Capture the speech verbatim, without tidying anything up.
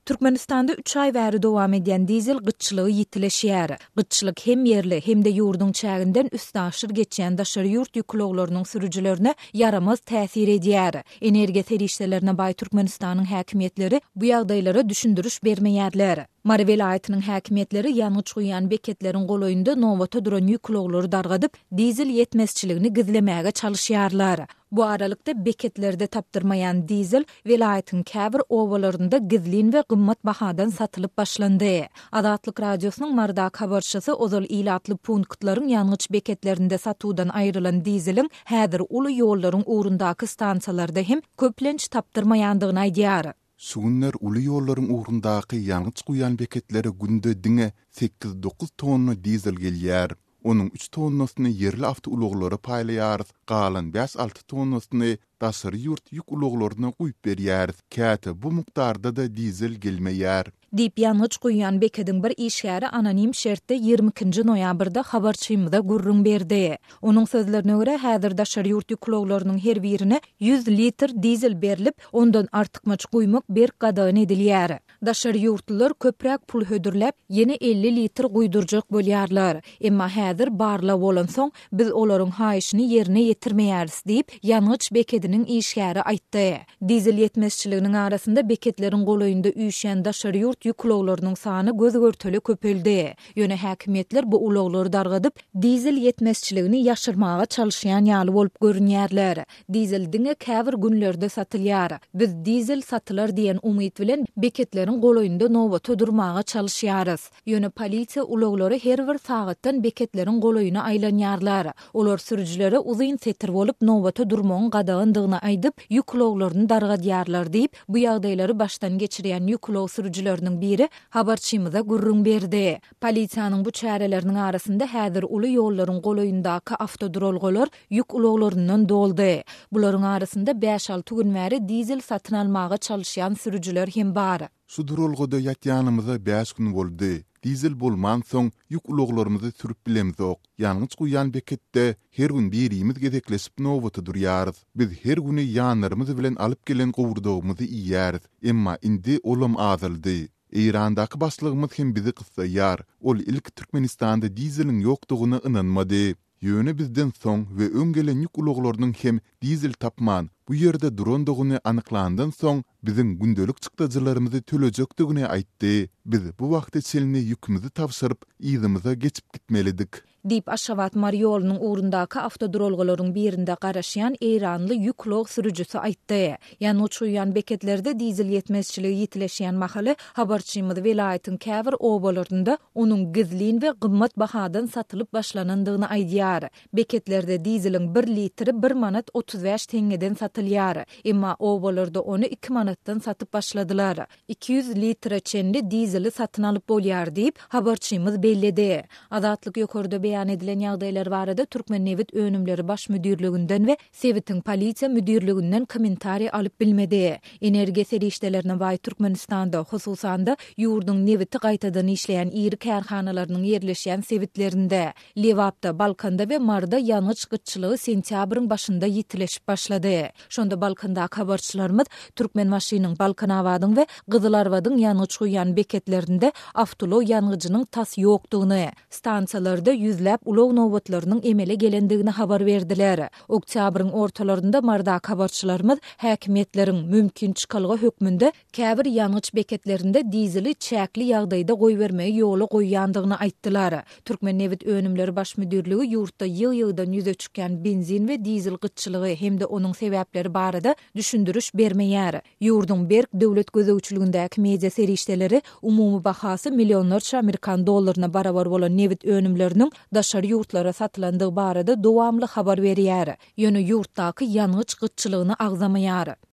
Türkmenistanda üç ay bäri dowam edýän dizel gyççylygy ýitileşýär. Gyççylyk hem yerli hem de ýurdun çäginden üstdaşyr geçýän daşary ýurt ýükloglarynyň sürüjilerine yaramaz täsir edýär. Energiýa terişlerine baý Türkmenistanyň häkimetleri bu ýagdaýlara düşündürüş bermeýärler. Mary welaýatynyň häkimetleri ýanyç guýan beketleriň goloýunda nowata duran ýüklogları dargadyp, dizel ýetmezçiligini gizlemäge çalışýarlar. Bu aralykda beketlerde tapdyrmayan dizel welaýatyň käbir owalarynda gizlin we gymmat bahadan satylyp başlandy. Adatlyk radiosynyň marda habarçysy ozal ilatly punktlaryň ýanyç beketlerinde satudan aýrylan dizelin häzir uly ýollaryň ugrundaky stansiýalarda hem köplenç tapdyrmaýandygyny aýdýar. Şugunlar uly ýollaryň ugrundaky ýanyç guýan beketlere günde diňe sekiz dokuz tonna dizel gelýär. Onun üç tonnasyny yerli awto uloglary paýlaýar, galan beş alty tonnasyny daşary ýurt ýük uloglaryna guýup berýär. Käte bu mukdarda da dizel gelmeýär. Dip ýanyç guýan bekediň bir işgäri anonim şertde ýygrimi ikinji noýabrda habarçymyza gurrun berdi. Onuň sözlerine görä häzir daşary ýurt ýükloglarynyň her birine yüz litr dizel berilip, ondan artykmaç guýmak bir gadan edilýär. Daşary ýurtlylar köpräk pul hödürläp, ýene elli litr guýdurjak bolýarlar. Emma häzir barla bolan soň biz olaryň haýyşyny ýerine ýetirmeýäris diýip ýanyç bekediniň işgäri aýtdy. Dizel ýetmezçiliginiň arasynda beketleriň goloýunda üýşen daşary ýurt ýükloglarynyň sany göz görteli köpeldi. Ýöne häkimetler bu uloglary dargadyp, dizel ýetmezçiligini ýaşyrmaga çalışýan ýaly bolup görünýärler. Dizel diňe käbir günlerde satylýar. Biz dizel satylar diýen umyt bilen beketleriň goloýunda nowata durmaga çalışýarys. Ýöne polisiýa uloglary her bir sagatdan beketleriň goloýuna aýlanýarlar. Olar sürüjilere uzyn setir bolup nowata durmagyň gadagandygyny aýdyp, ýükloglaryny dargadýarlar diýip, bu ýagdaýlary başdan geçirýän ýüklog sürüjileriniň biri habarçymyza gurrun berdi. Polisiýanyň bu çäreleriniň arasynda häzir uly ýollaryň goloýundaky awtodurolgolar ýük uloglaryndan doldy. Bularyň arasynda beş alty gün bäri dizel satyn almaga çalışýan sürüjiler hem bar. Şu durolgoda ýatýanymyza beş gün boldy. Dizel bolman soň ýük uloglarymyzy sürüp bilemizok. Ýanyç guýan beketde her gün birimiz gedekleşip nowata durýarys. Biz her güni ýanlarymyz bilen alyp gelen gowurdagymyzy iýäris. Emma indi olam azaldy. Eýrandaky başlygymyz hem bizi kyssaýar. Ol ilk Türkmenistanda dizelin ýokdugyna ynanmady. Ýöne bizden soň we öňgelen ýük uloglarynyň hem dizel tapman bu ýerde durandygyny anyklandan soň biziň gündelik çykdyjylarymyzy tölejekdigini aýtdy. Biz bu wagtda çelini ýükimizi tapşyryp ýygymiza geçip gitmelidik. Dip Aşavat Mariyolunyň ugrundaky awtodurolgalaryň birinde garaşýan Eýranly ýüklog sürüjisi aýtdy. Ýani uçuýan beketlerde dizel ýetmezçiligi ýitileşýän mahaly habarçymyzy welaýatyň käbir owalarynda onuň gizlin we gymmat bahadan satylyp başlanandygyny aýdýar. Beketlerde dizelin bir litri bir manat otuz beş teňeden satylýar. Emma owalarda onu iki manatdan satyp başladylar. iki yüz litre çenli dizeli satyn alyp bolýar diýip habarçymyz belledi. Adatlyk ýokarda beýan edilen ýagdaýlar barada Türkmen Nevit Önümleri Baş Müdürlüginden we Sewitin polisiýa müdürlüginden kommentari alyp bilmedi. Energiýa serişdelerine baý Türkmenistanda, hususan da ýurdun Neviti gaýtadan işleýän iri kärhanalarynyň ýerleşýän Sewitlerinde, Lewapda, Balkanda we Marda ýanyç gyççylygy sentýabryň başynda ýitileşip başlady. Şonda Balkanda habarçylarymyz Türkmen maşynyň Balkanawadyň we Gyzylarwadyň ýanyç guýan beketlerinde awtolo ýanygyjynyň tas ýokdugyny, stansiýalarda yüzläp ulog nowatlarynyň emele gelendigini habar berdiler. Oktýabryň ortalarynda marda habarçylarymyz häkimetleriň mümkin çykalga hökmünde käbir ýanyç beketlerinde dizeli çäkli ýagdaýda goý bermegi ýoly goýýandygyny aýtdylar. Türkmen Nevit Önümleri Baş Müdürlügi ýurtda ýyl-ýyldan ýüze çykan benzin we dizel gyççylygy hem de onuň sebäpleri barada düşündürüş bermeýär. Ýurdun berk döwlet gözegçiligindäki media serişdeleri umumy bahasy millionlarça Amerikan dollaryna barabar bolan Nevit önümleriniň daşary ýurtlara satylandygy barada dowamly habar berýär. Ýöne ýurtdaky ýanyç gyççylygyny agzamaýar.